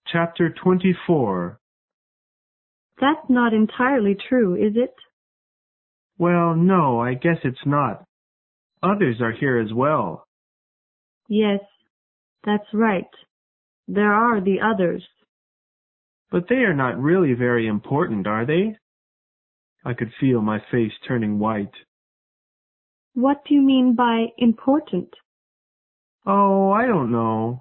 Chapter 24. That's not entirely true, is it? Well, no, I guess it's not. Others are here as well. Yes, that's right. There are the others. But they are not really very important, are they? I could feel my face turning white. What do you mean by important? Oh, I don't know.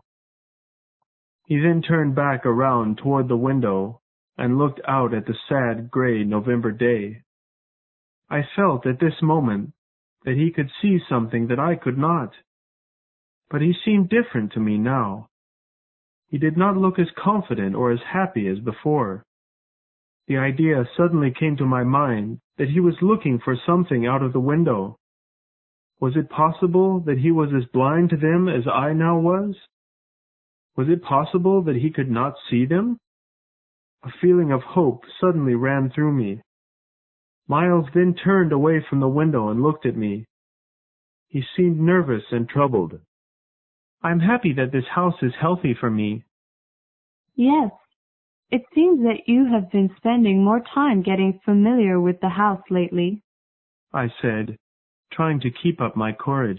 He then turned back around toward the window and looked out at the sad gray November day. I felt at this moment that he could see something that I could not. But he seemed different to me now. He did not look as confident or as happy as before. The idea suddenly came to my mind that he was looking for something out of the window. Was it possible that he was as blind to them as I now was? Was it possible that he could not see them? A feeling of hope suddenly ran through me. Miles then turned away from the window and looked at me. He seemed nervous and troubled. I'm happy that this house is healthy for me. Yes. It seems that you have been spending more time getting familiar with the house lately, I said, trying to keep up my courage.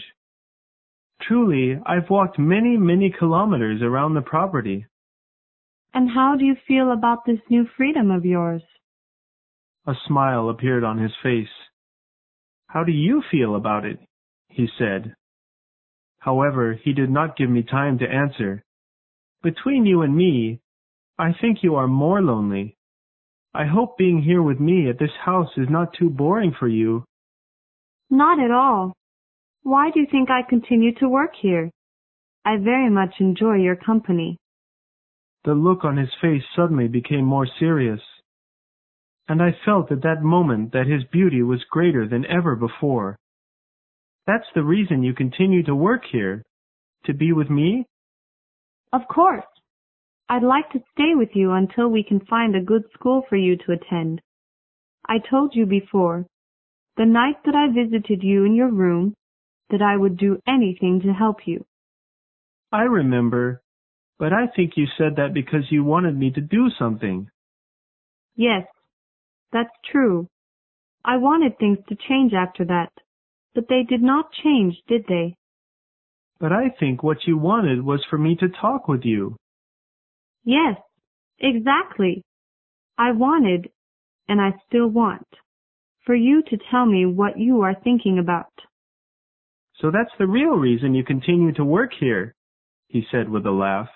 Truly, I've walked many, many kilometers around the property. And how do you feel about this new freedom of yours? A smile appeared on his face. How do you feel about it? He said. However, he did not give me time to answer. Between you and me, I think you are more lonely. I hope being here with me at this house is not too boring for you. Not at all. Why do you think I continue to work here? I very much enjoy your company. The look on his face suddenly became more serious, and I felt at that moment that his beauty was greater than ever before. That's the reason you continue to work here? To be with me? Of course. I'd like to stay with you until we can find a good school for you to attend. I told you before, the night that I visited you in your room, that I would do anything to help you. I remember, but I think you said that because you wanted me to do something. Yes, that's true. I wanted things to change after that, but they did not change, did they? But I think what you wanted was for me to talk with you. Yes, exactly. I wanted, and I still want, for you to tell me what you are thinking about. So that's the real reason you continue to work here, he said with a laugh.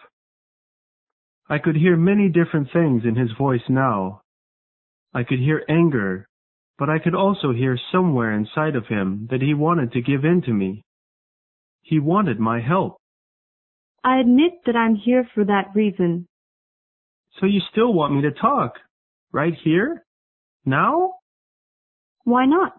I could hear many different things in his voice now. I could hear anger, but I could also hear somewhere inside of him that he wanted to give in to me. He wanted my help. I admit that I'm here for that reason. So you still want me to talk? Right here? Now? Why not?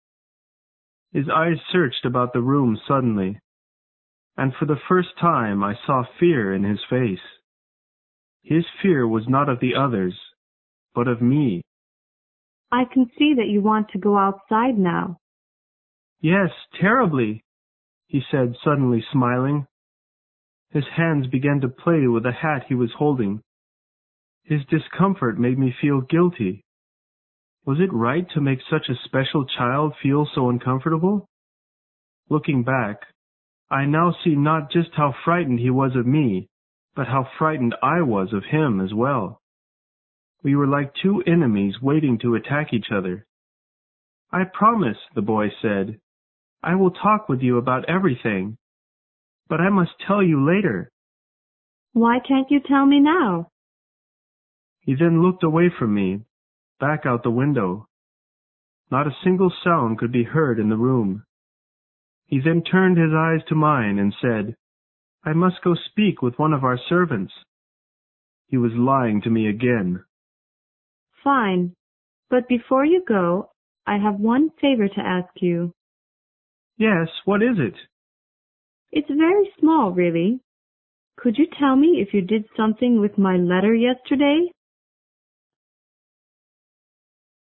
His eyes searched about the room suddenly, and for the first time I saw fear in his face. His fear was not of the others, but of me. I can see that you want to go outside now. Yes, terribly, he said, suddenly smiling. His hands began to play with the hat he was holding. His discomfort made me feel guilty. Was it right to make such a special child feel so uncomfortable? Looking back, I now see not just how frightened he was of me, but how frightened I was of him as well. We were like two enemies waiting to attack each other. I promise, the boy said. I will talk with you about everything. But I must tell you later. Why can't you tell me now? He then looked away from me, back out the window. Not a single sound could be heard in the room. He then turned his eyes to mine and said, I must go speak with one of our servants. He was lying to me again. Fine. But before you go, I have one favor to ask you. Yes, what is it? It's very small, really. Could you tell me if you did something with my letter yesterday?